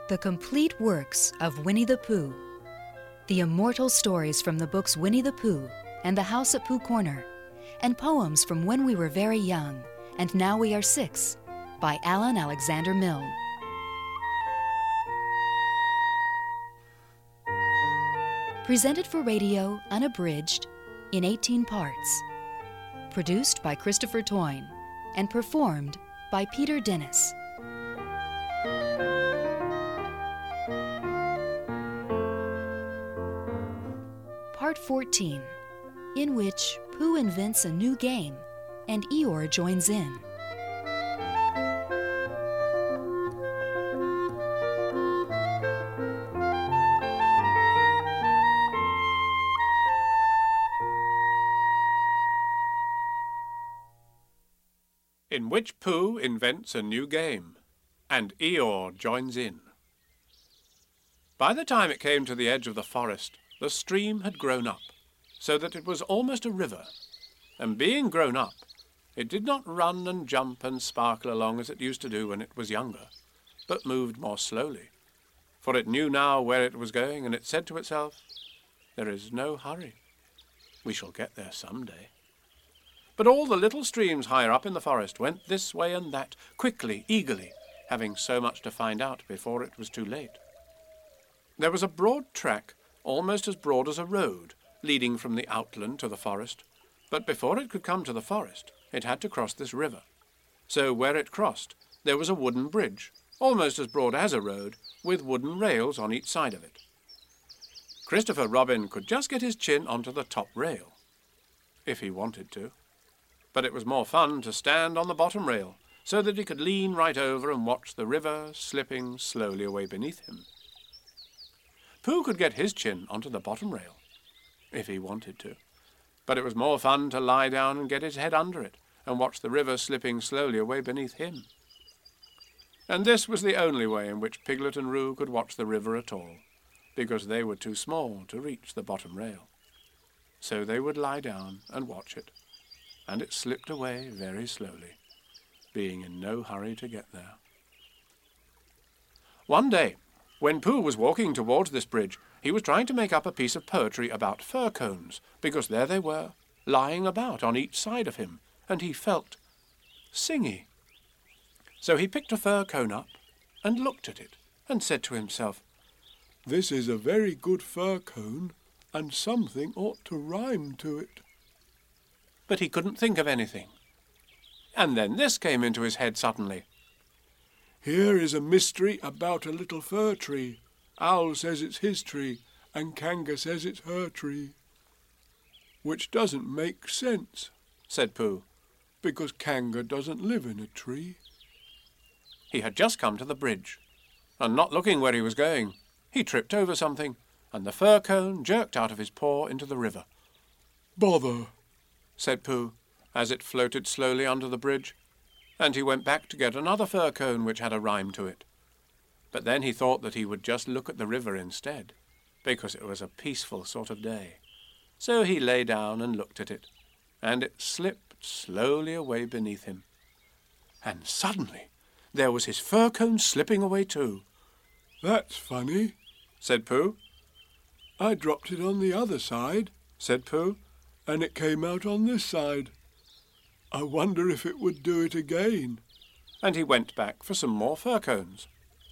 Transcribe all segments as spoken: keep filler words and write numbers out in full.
The complete works of Winnie the Pooh. The immortal stories from the books Winnie the Pooh and The House at Pooh Corner, and poems from When We Were Very Young and Now We Are Six by Alan Alexander Milne. Presented for radio, unabridged, in eighteen parts. Produced by Christopher Toyne and performed by Peter Dennis. Part fourteen, in which Pooh invents a new game and Eeyore joins in. In which Pooh invents a new game, and Eeyore joins in. By the time it came to the edge of the forest, the stream had grown up, so that it was almost a river, and being grown up, it did not run and jump and sparkle along as it used to do when it was younger, but moved more slowly, for it knew now where it was going, and it said to itself, "There is no hurry. We shall get there some day." But all the little streams higher up in the forest went this way and that, quickly, eagerly, having so much to find out before it was too late. There was a broad track, almost as broad as a road, leading from the outland to the forest, but before it could come to the forest, it had to cross this river. So where it crossed, there was a wooden bridge, almost as broad as a road, with wooden rails on each side of it. Christopher Robin could just get his chin onto the top rail, if he wanted to. But it was more fun to stand on the bottom rail, so that he could lean right over and watch the river slipping slowly away beneath him. Pooh could get his chin onto the bottom rail, if he wanted to, but it was more fun to lie down and get his head under it and watch the river slipping slowly away beneath him. And this was the only way in which Piglet and Roo could watch the river at all, because they were too small to reach the bottom rail. So they would lie down and watch it, and it slipped away very slowly, being in no hurry to get there. One day, when Pooh was walking towards this bridge, he was trying to make up a piece of poetry about fir cones, because there they were, lying about on each side of him, and he felt singy. So he picked a fir cone up and looked at it, and said to himself, "This is a very good fir cone, and something ought to rhyme to it." But he couldn't think of anything. And then this came into his head suddenly. "Here is a mystery about a little fir tree. Owl says it's his tree, and Kanga says it's her tree." "Which doesn't make sense," said Pooh, "because Kanga doesn't live in a tree." He had just come to the bridge, and not looking where he was going, he tripped over something, and the fir cone jerked out of his paw into the river. "Bother," said Pooh, as it floated slowly under the bridge, and he went back to get another fir cone which had a rhyme to it. But then he thought that he would just look at the river instead, because it was a peaceful sort of day. So he lay down and looked at it, and it slipped slowly away beneath him. And suddenly there was his fir cone slipping away too. "That's funny," said Pooh. "I dropped it on the other side," said Pooh, "and it came out on this side. I wonder if it would do it again." And he went back for some more fir cones.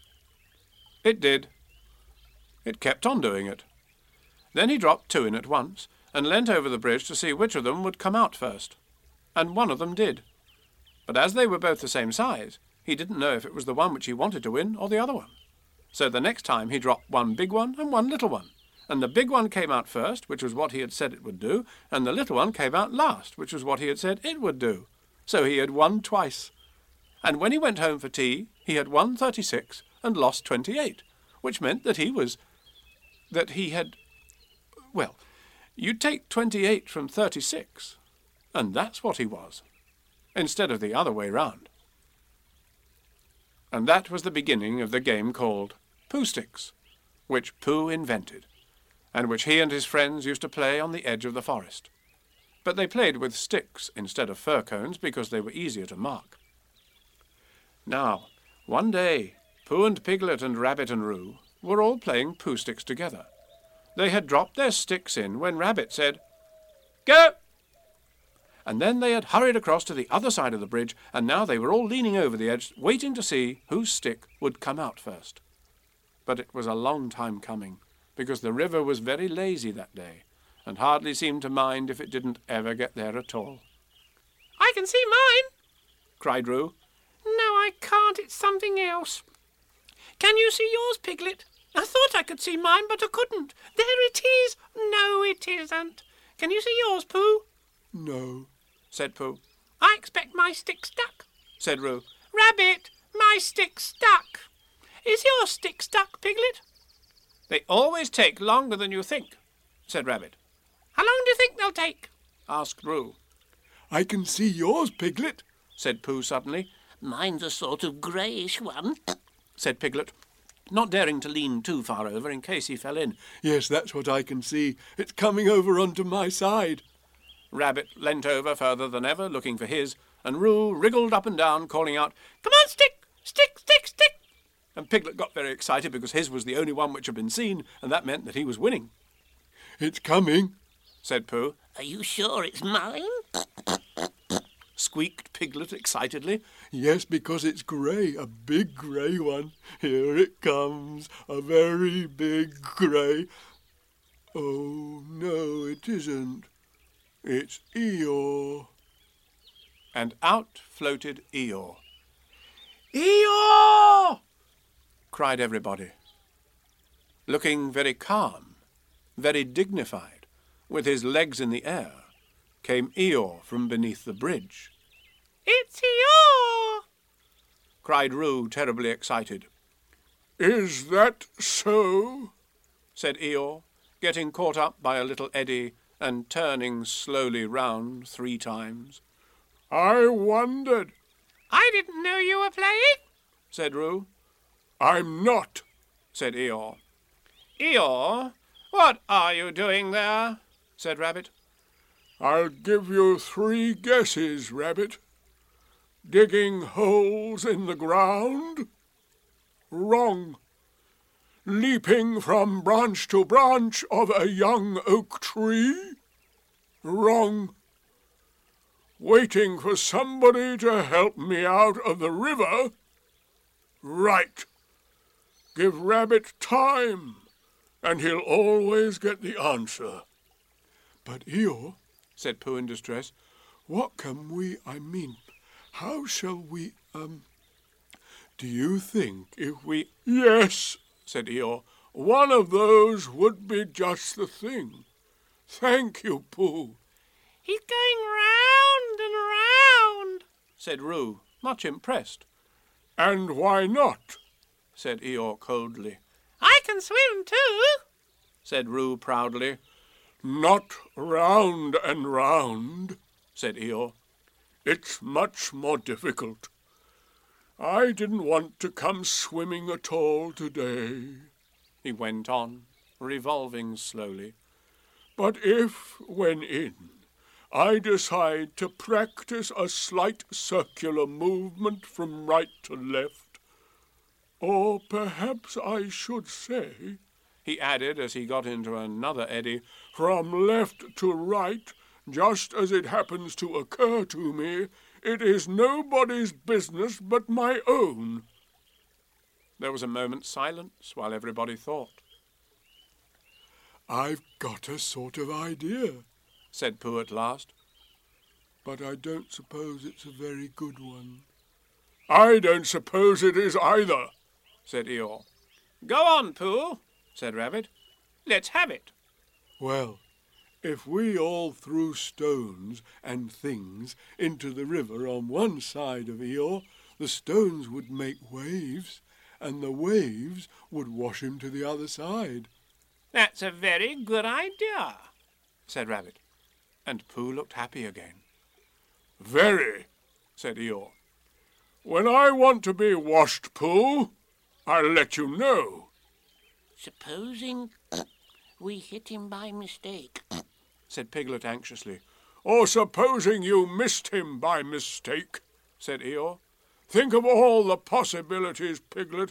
It did. It kept on doing it. Then he dropped two in at once, and leant over the bridge to see which of them would come out first. And one of them did. But as they were both the same size, he didn't know if it was the one which he wanted to win or the other one. So the next time he dropped one big one and one little one. And the big one came out first, which was what he had said it would do, and the little one came out last, which was what he had said it would do. So he had won twice. And when he went home for tea, he had won thirty-six and lost twenty-eight, which meant that he was... that he had... Well, you take twenty-eight from thirty-six, and that's what he was, instead of the other way round. And that was the beginning of the game called Pooh Sticks, which Pooh invented, and which he and his friends used to play on the edge of the forest. But they played with sticks instead of fir cones because they were easier to mark. Now, one day, Pooh and Piglet and Rabbit and Roo were all playing Pooh Sticks together. They had dropped their sticks in when Rabbit said, "Go!" And then they had hurried across to the other side of the bridge, and now they were all leaning over the edge, waiting to see whose stick would come out first. But it was a long time coming, because the river was very lazy that day, and hardly seemed to mind if it didn't ever get there at all. "I can see mine," cried Roo. "No, I can't. It's something else. Can you see yours, Piglet? I thought I could see mine, but I couldn't. There it is. No, it isn't. Can you see yours, Pooh?" "No," said Pooh. "I expect my stick stuck," said Roo. "Rabbit, my stick's stuck. Is your stick stuck, Piglet?" "They always take longer than you think," said Rabbit. "How long do you think they'll take?" asked Roo. "I can see yours, Piglet," said Pooh suddenly. "Mine's a sort of greyish one," said Piglet, not daring to lean too far over in case he fell in. "Yes, that's what I can see. It's coming over onto my side." Rabbit leant over further than ever, looking for his, and Roo wriggled up and down, calling out, "Come on, stick! Stick, stick, stick!" And Piglet got very excited because his was the only one which had been seen, and that meant that he was winning. "It's coming," said Pooh. "Are you sure it's mine?" squeaked Piglet excitedly. "Yes, because it's grey, a big grey one. Here it comes, a very big grey. Oh, no, it isn't. It's Eeyore." And out floated Eeyore. "Eeyore!" cried everybody. Looking very calm, very dignified, with his legs in the air, came Eeyore from beneath the bridge. "It's Eeyore!" cried Roo, terribly excited. "Is that so?" said Eeyore, getting caught up by a little eddy and turning slowly round three times. "I wondered," "I didn't know you were playing," said Roo. "I'm not," said Eeyore. "Eeyore, what are you doing there?" said Rabbit. "I'll give you three guesses, Rabbit. Digging holes in the ground? Wrong. Leaping from branch to branch of a young oak tree? Wrong. Waiting for somebody to help me out of the river? Right. Give Rabbit time, and he'll always get the answer." "But Eeyore," said Pooh in distress, "what can we, I mean, how shall we, um, do you think if we—" "Yes," said Eeyore, "one of those would be just the thing. Thank you, Pooh." "He's going round and round," said Roo, much impressed. "And why not?" said Eeyore coldly. "I can swim too," said Roo proudly. "Not round and round," said Eeyore. "It's much more difficult. I didn't want to come swimming at all today," he went on, revolving slowly. "But if, when in, I decide to practice a slight circular movement from right to left, or perhaps I should say," he added as he got into another eddy, "from left to right, just as it happens to occur to me, it is nobody's business but my own." There was a moment's silence while everybody thought. "I've got a sort of idea," said Pooh at last. "But I don't suppose it's a very good one." "I don't suppose it is either," said Eeyore. "Go on, Pooh," said Rabbit. "Let's have it." "Well, if we all threw stones and things into the river on one side of Eeyore, the stones would make waves, and the waves would wash him to the other side." "That's a very good idea," said Rabbit, and Pooh looked happy again. "Very," said Eeyore. "When I want to be washed, Pooh, I'll let you know." "Supposing we hit him by mistake," said Piglet anxiously. "Or supposing you missed him by mistake," said Eeyore. "Think of all the possibilities, Piglet,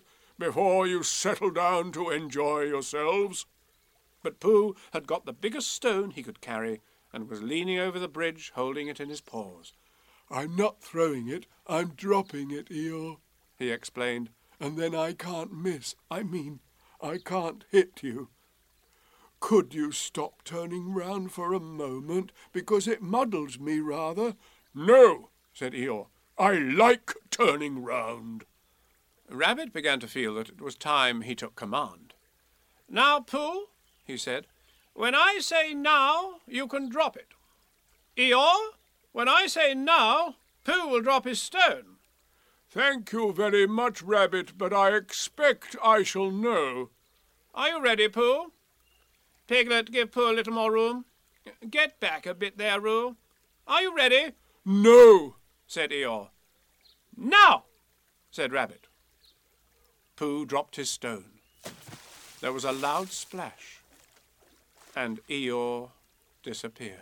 before you settle down to enjoy yourselves. But Pooh had got the biggest stone he could carry and was leaning over the bridge, holding it in his paws. I'm not throwing it, I'm dropping it, Eeyore, he explained. And then I can't miss. I mean, I can't hit you. Could you stop turning round for a moment, because it muddles me rather? No, said Eeyore. I like turning round. Rabbit began to feel that it was time he took command. Now, Pooh, he said, when I say now, you can drop it. Eeyore, when I say now, Pooh will drop his stone. Thank you very much, Rabbit, but I expect I shall know. Are you ready, Pooh? Piglet, give Pooh a little more room. Get back a bit there, Roo. Are you ready? No, said Eeyore. Now, said Rabbit. Pooh dropped his stone. There was a loud splash, and Eeyore disappeared.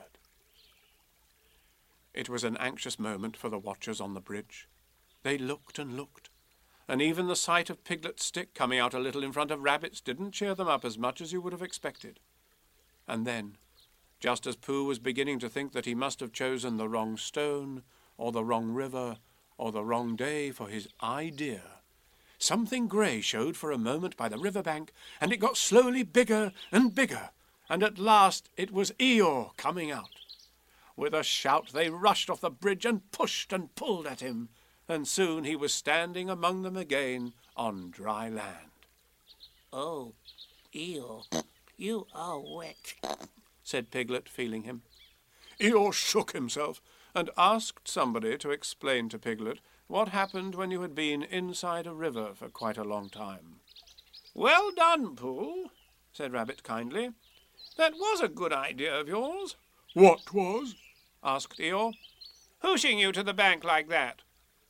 It was an anxious moment for the watchers on the bridge. They looked and looked, and even the sight of Piglet's stick coming out a little in front of Rabbit's didn't cheer them up as much as you would have expected. And then, just as Pooh was beginning to think that he must have chosen the wrong stone, or the wrong river, or the wrong day for his idea, something grey showed for a moment by the river bank, and it got slowly bigger and bigger, and at last it was Eeyore coming out. With a shout they rushed off the bridge and pushed and pulled at him, and soon he was standing among them again on dry land. Oh, Eeyore, you are wet, said Piglet, feeling him. Eeyore shook himself and asked somebody to explain to Piglet what happened when you had been inside a river for quite a long time. Well done, Pooh, said Rabbit kindly. That was a good idea of yours. What was? Asked Eeyore. Hooshing you to the bank like that.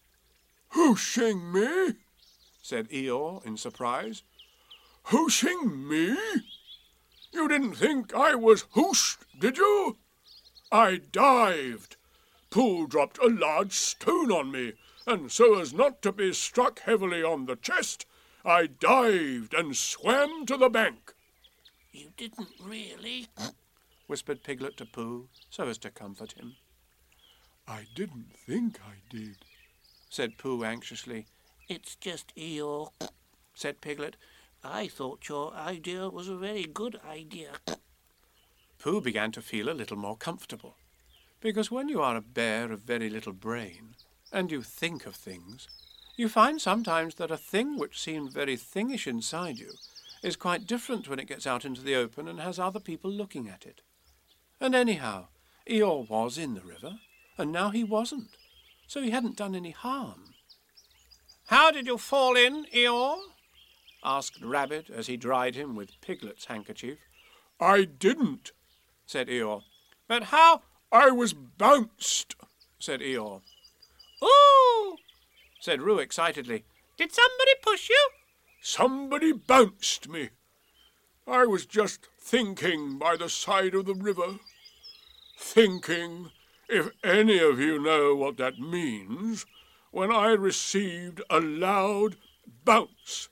Hooshing me? Said Eeyore in surprise. Hooshing me? You didn't think I was hooshed, did you? I dived. Pooh dropped a large stone on me, and so as not to be struck heavily on the chest, I dived and swam to the bank. You didn't really? Whispered Piglet to Pooh, so as to comfort him. I didn't think I did, said Pooh anxiously. It's just Eeyore, said Piglet. I thought your idea was a very good idea. Pooh began to feel a little more comfortable, because when you are a bear of very little brain, and you think of things, you find sometimes that a thing which seemed very thingish inside you is quite different when it gets out into the open and has other people looking at it. And anyhow, Eeyore was in the river, and now he wasn't, so he hadn't done any harm. How did you fall in, Eeyore? Asked Rabbit as he dried him with Piglet's handkerchief. I didn't, said Eeyore. But how? I was bounced, said Eeyore. Ooh, said Roo excitedly. Did somebody push you? Somebody bounced me. I was just thinking by the side of the river. Thinking, if any of you know what that means, when I received a loud bounce.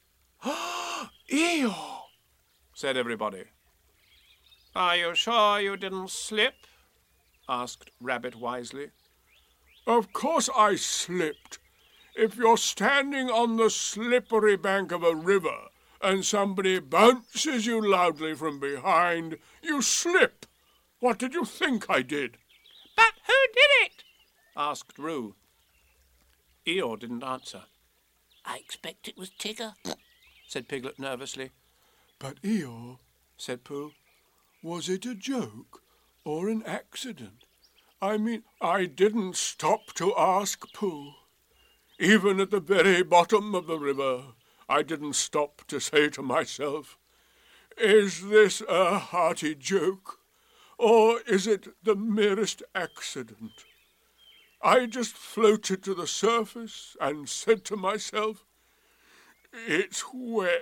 Eeyore, said everybody. Are you sure you didn't slip? Asked Rabbit wisely. Of course I slipped. If you're standing on the slippery bank of a river and somebody bounces you loudly from behind, you slip. What did you think I did? But who did it? Asked Roo. Eeyore didn't answer. I expect it was Tigger, said Piglet nervously. But Eeyore, said Pooh, was it a joke or an accident? I mean, I didn't stop to ask Pooh. Even at the very bottom of the river, I didn't stop to say to myself, is this a hearty joke, or is it the merest accident? I just floated to the surface and said to myself, it's wet,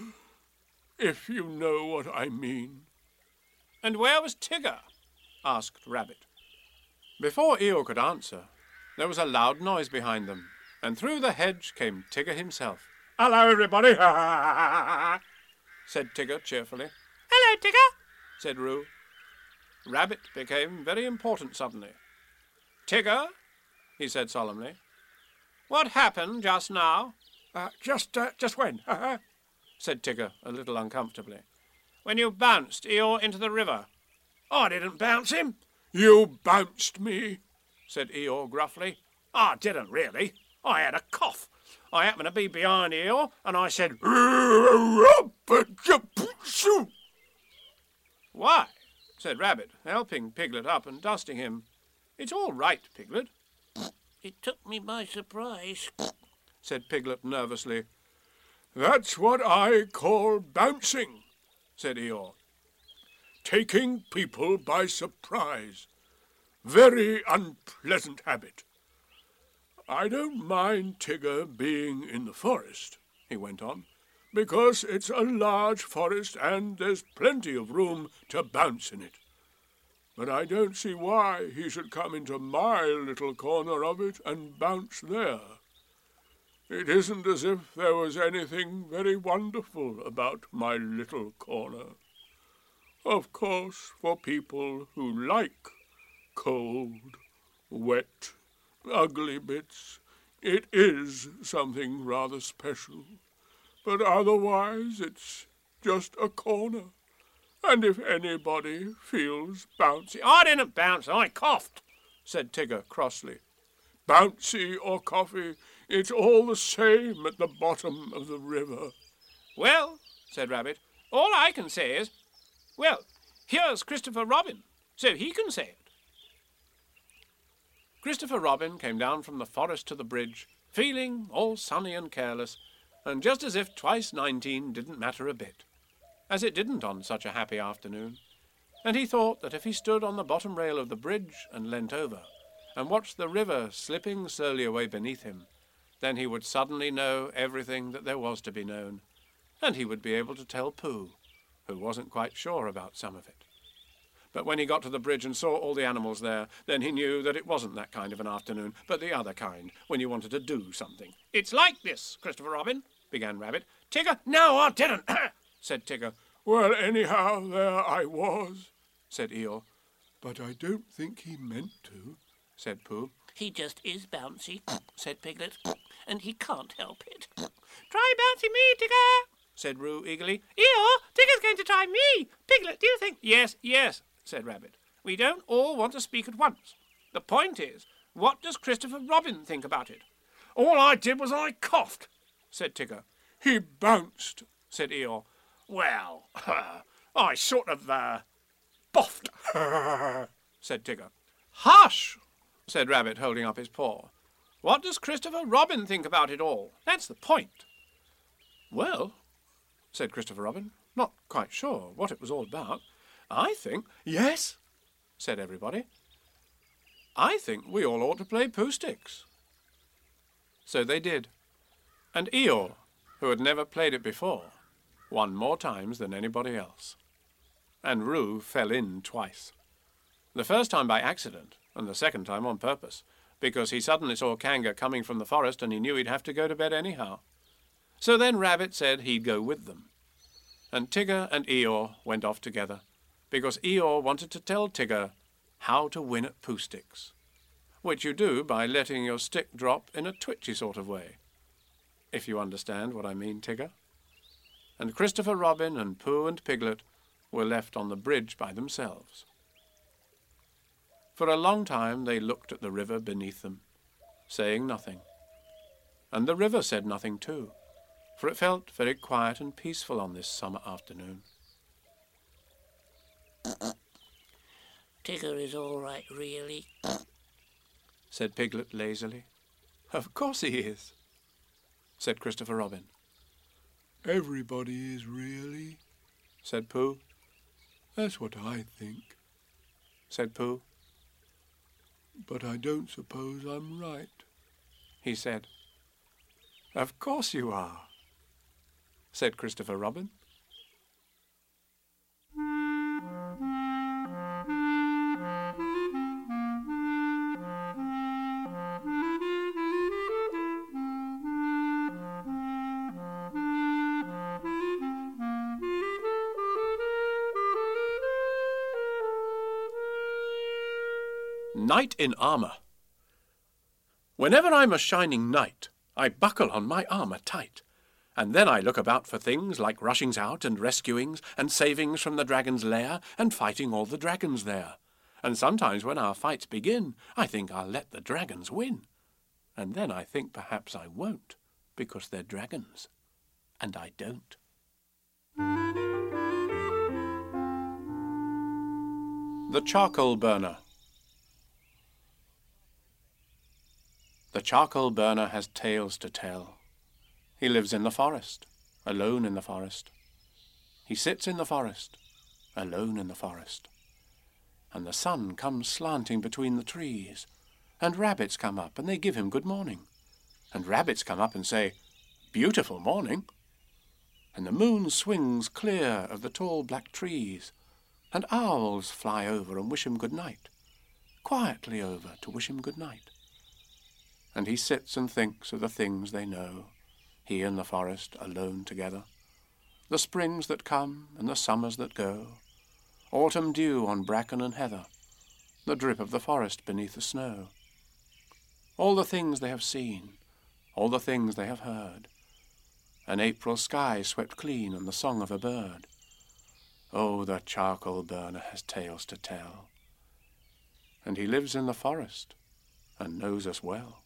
if you know what I mean. And where was Tigger? Asked Rabbit. Before Eeyore could answer, there was a loud noise behind them, and through the hedge came Tigger himself. Hello, everybody, said Tigger cheerfully. Hello, Tigger, said Roo. Rabbit became very important suddenly. Tigger, he said solemnly, what happened just now? Uh, just, uh, just when? said Tigger a little uncomfortably. When you bounced Eeyore into the river. I didn't bounce him. You bounced me, said Eeyore gruffly. I didn't really. I had a cough. I happened to be behind Eeyore, and I said, Why? said Rabbit, helping Piglet up and dusting him. It's all right, Piglet. It took me by surprise, said Piglet nervously. That's what I call bouncing, said Eeyore. Taking people by surprise. Very unpleasant habit. I don't mind Tigger being in the forest, he went on, because it's a large forest and there's plenty of room to bounce in it. But I don't see why he should come into my little corner of it and bounce there. It isn't as if there was anything very wonderful about my little corner. Of course, for people who like cold, wet, ugly bits, it is something rather special. But otherwise, it's just a corner. And if anybody feels bouncy... I didn't bounce, I coughed, said Tigger crossly. Bouncy or coffee, it's all the same at the bottom of the river. Well, said Rabbit, all I can say is, well, here's Christopher Robin, so he can say it. Christopher Robin came down from the forest to the bridge, feeling all sunny and careless, and just as if twice nineteen didn't matter a bit, as it didn't on such a happy afternoon. And he thought that if he stood on the bottom rail of the bridge and leant over, and watched the river slipping slowly away beneath him, then he would suddenly know everything that there was to be known, and he would be able to tell Pooh, who wasn't quite sure about some of it. But when he got to the bridge and saw all the animals there, then he knew that it wasn't that kind of an afternoon, but the other kind, when you wanted to do something. It's like this, Christopher Robin, began Rabbit. Tigger, no, I didn't, said Tigger. Well, anyhow, there I was, said Eeyore. But I don't think he meant to, said Pooh. He just is bouncy, said Piglet, and he can't help it. Try bouncy me, Tigger, said Roo eagerly. Eeyore, Tigger's going to try me. Piglet, do you think... Yes, yes, said Rabbit. We don't all want to speak at once. The point is, what does Christopher Robin think about it? All I did was I coughed, said Tigger. He bounced, said Eeyore. Well, I sort of, uh, boffed, said Tigger. Hush, said Rabbit, holding up his paw. What does Christopher Robin think about it all? That's the point. Well, said Christopher Robin, not quite sure what it was all about. I think... Yes, said everybody. I think we all ought to play Pooh Sticks. So they did. And Eeyore, who had never played it before, won more times than anybody else. And Roo fell in twice. The first time by accident, and the second time on purpose, because he suddenly saw Kanga coming from the forest and he knew he'd have to go to bed anyhow. So then Rabbit said he'd go with them. And Tigger and Eeyore went off together, because Eeyore wanted to tell Tigger how to win at Pooh Sticks, which you do by letting your stick drop in a twitchy sort of way, if you understand what I mean, Tigger. And Christopher Robin and Pooh and Piglet were left on the bridge by themselves. For a long time they looked at the river beneath them, saying nothing. And the river said nothing too, for it felt very quiet and peaceful on this summer afternoon. Tigger is all right, really, said Piglet lazily. Of course he is, said Christopher Robin. Everybody is really, said Pooh. That's what I think, said Pooh. But I don't suppose I'm right, he said. Of course you are, said Christopher Robin. Knight in armour. Whenever I'm a shining knight, I buckle on my armour tight, and then I look about for things like rushings out and rescuings and savings from the dragon's lair and fighting all the dragons there. And sometimes when our fights begin, I think I'll let the dragons win. And then I think perhaps I won't, because they're dragons, and I don't. The Charcoal Burner. The charcoal burner has tales to tell. He lives in the forest, alone in the forest. He sits in the forest, alone in the forest. And the sun comes slanting between the trees, and rabbits come up and they give him good morning. And rabbits come up and say, "Beautiful morning." And the moon swings clear of the tall black trees, and owls fly over and wish him good night, quietly over to wish him good night. And he sits and thinks of the things they know, he and the forest alone together, the springs that come and the summers that go, autumn dew on bracken and heather, the drip of the forest beneath the snow. All the things they have seen, all the things they have heard, an April sky swept clean and the song of a bird. Oh, the charcoal burner has tales to tell, and he lives in the forest and knows us well.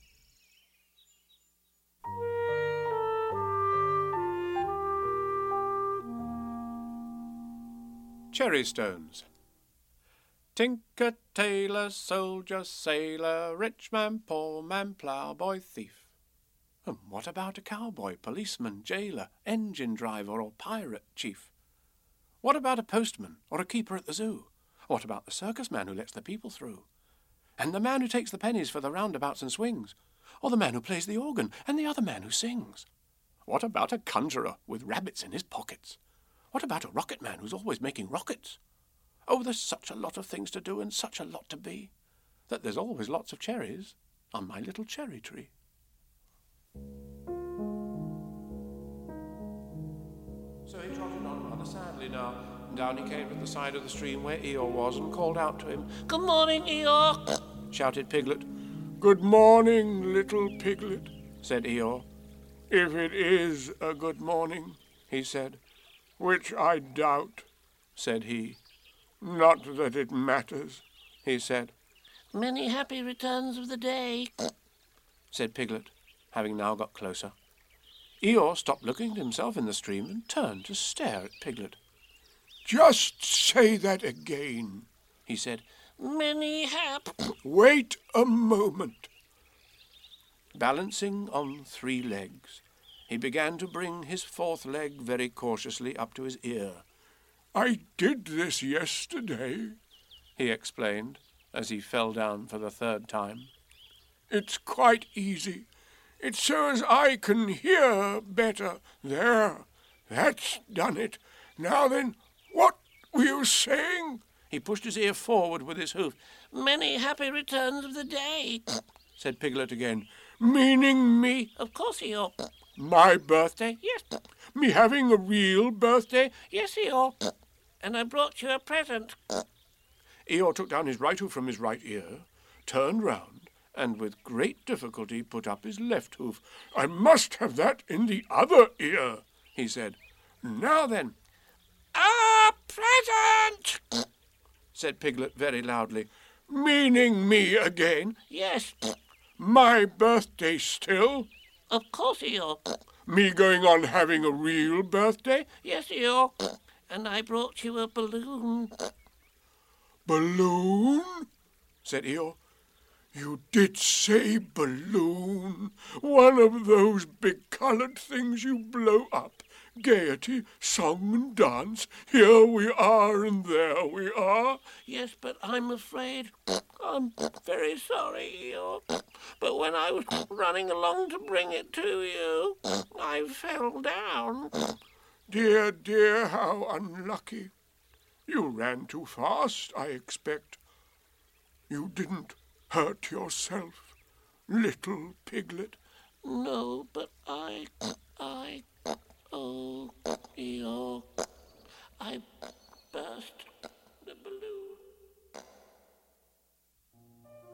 Cherry Stones. Tinker, tailor, soldier, sailor, rich man, poor man, ploughboy, thief. And what about a cowboy, policeman, jailer, engine driver, or pirate chief? What about a postman or a keeper at the zoo? What about the circus man who lets the people through? And the man who takes the pennies for the roundabouts and swings? Or the man who plays the organ and the other man who sings? What about a conjurer with rabbits in his pockets? What about a rocket man who's always making rockets? Oh, there's such a lot of things to do and such a lot to be, that there's always lots of cherries on my little cherry tree. So he trotted on rather sadly now, and down he came to the side of the stream where Eeyore was and called out to him. "Good morning, Eeyore," shouted Piglet. "Good morning, little piglet," said Eeyore. "If it is a good morning," he said. "Which I doubt," said he. "Not that it matters," he said. "Many happy returns of the day," said Piglet, having now got closer. Eeyore stopped looking at himself in the stream and turned to stare at Piglet. "Just say that again," he said. "Many hap..." "Wait a moment." Balancing on three legs, he began to bring his fourth leg very cautiously up to his ear. "I did this yesterday," he explained, as he fell down for the third time. "It's quite easy. It's so as I can hear better. There, that's done it. Now then, what were you saying?" He pushed his ear forward with his hoof. "Many happy returns of the day," said Piglet again. "Meaning me?" "Of course, Eeyore." "My birthday?" "Yes." "Me having a real birthday?" "Yes, Eeyore. And I brought you a present." Eeyore took down his right hoof from his right ear, turned round, and with great difficulty put up his left hoof. "I must have that in the other ear," he said. "Now then." "A present!" said Piglet very loudly. "Meaning me again?" "Yes." "My birthday still?" "Of course, Eeyore." "Me going on having a real birthday?" "Yes, Eeyore. And I brought you a balloon." "Balloon?" said Eeyore. "You did say balloon. One of those big coloured things you blow up. Gaiety, song and dance. Here we are and there we are." "Yes, but I'm afraid... I'm very sorry, Eeyore. But when I was running along to bring it to you, I fell down." "Dear, dear, how unlucky. You ran too fast, I expect. You didn't hurt yourself, little piglet?" "No, but I... I... Oh, Eeyore, I burst the balloon."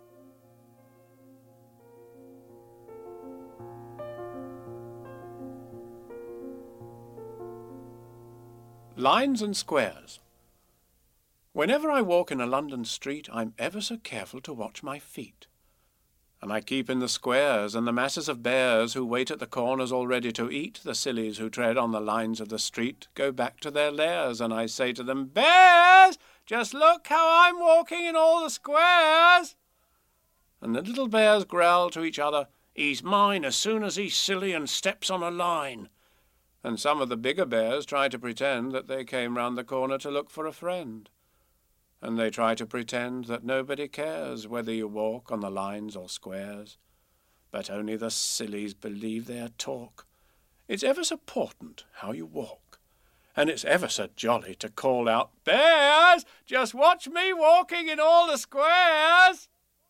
Lines and squares. Whenever I walk in a London street, I'm ever so careful to watch my feet. And I keep in the squares and the masses of bears who wait at the corners all ready to eat the sillies who tread on the lines of the street go back to their lairs, and I say to them, "Bears, just look how I'm walking in all the squares." And the little bears growl to each other, "He's mine as soon as he's silly and steps on a line." And some of the bigger bears try to pretend that they came round the corner to look for a friend. And they try to pretend that nobody cares whether you walk on the lines or squares. But only the sillies believe their talk. It's ever so important how you walk. And it's ever so jolly to call out, "Bears, just watch me walking in all the squares."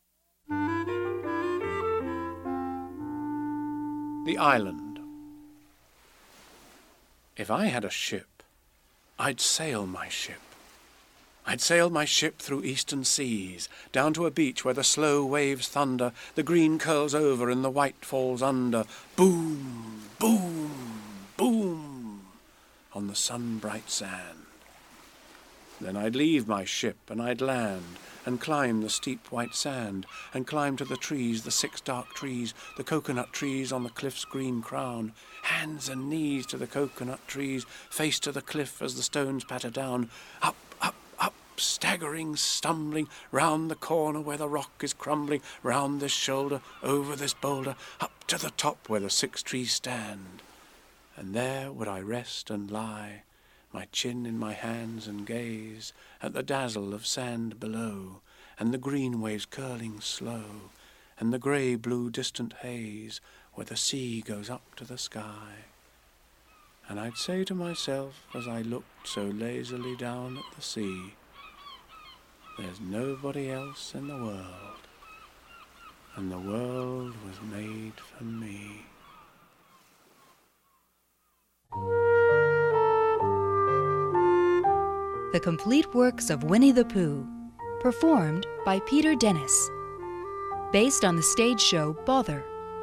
The Island. If I had a ship, I'd sail my ship. I'd sail my ship through eastern seas, down to a beach where the slow waves thunder, the green curls over and the white falls under. Boom, boom, boom, on the sun-bright sand. Then I'd leave my ship and I'd land and climb the steep white sand and climb to the trees, the six dark trees, the coconut trees on the cliff's green crown, hands and knees to the coconut trees, face to the cliff as the stones patter down, up, up, up, staggering, stumbling, round the corner where the rock is crumbling, round this shoulder, over this boulder, up to the top where the six trees stand. And there would I rest and lie, my chin in my hands, and gaze at the dazzle of sand below, and the green waves curling slow, and the grey-blue distant haze where the sea goes up to the sky. And I'd say to myself as I looked so lazily down at the sea, "There's nobody else in the world, and the world was made for me." The complete works of Winnie the Pooh, performed by Peter Dennis, based on the stage show Bother.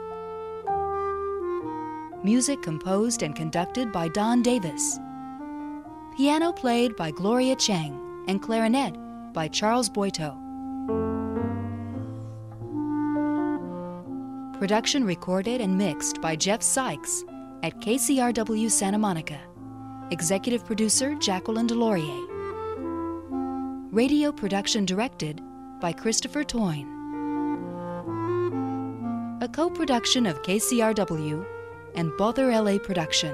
Music composed and conducted by Don Davis. Piano played by Gloria Chang and clarinet by Charles Boito. Production recorded and mixed by Jeff Sykes at K C R W Santa Monica. Executive producer Jacqueline Delorier. Radio production directed by Christopher Toyne. A co-production of K C R W and Bother L A Production.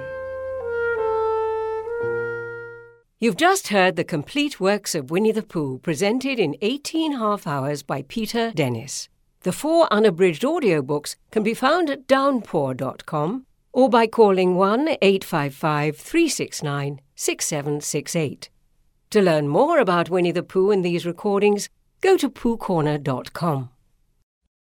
You've just heard the complete works of Winnie the Pooh presented in eighteen half hours by Peter Dennis. The four unabridged audiobooks can be found at downpour dot com or by calling one eight five five, three six nine, six seven six eight. To learn more about Winnie the Pooh and these recordings, go to pooh corner dot com.